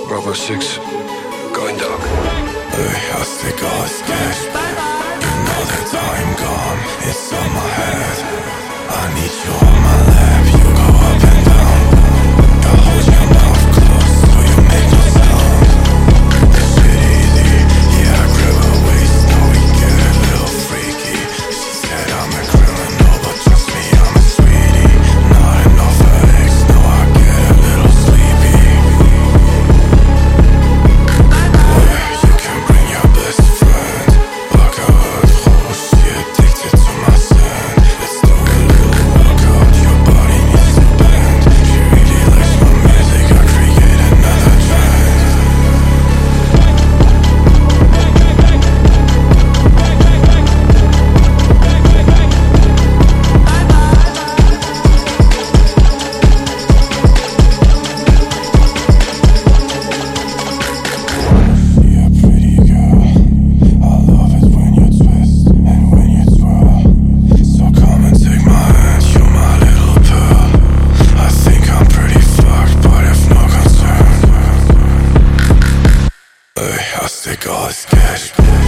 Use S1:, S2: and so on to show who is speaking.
S1: Bravo 6, going dark.
S2: I stick all this cash. You know that I'm gone, it's on my head. I need you on my lap, you go up and down. I hold your mouth closed so you make no sound. This shit easy, yeah, I grab her waist. Now we get a little freaky. She said I'm a criminal, but trust me, I'm a sweetie. Not enough eggs, no, I get a little sleepy. You can bring your best friend. Baccarat rouge, she addicted to my scent. Let's do a little workout, your body needs to bend. She really likes my music, I create another trend. Yeah, pretty girl, I love it when you twist and when you twirl. So come and take my hand, you're my little pearl. I think I'm pretty fucked, but have no concern. I stick all this cash.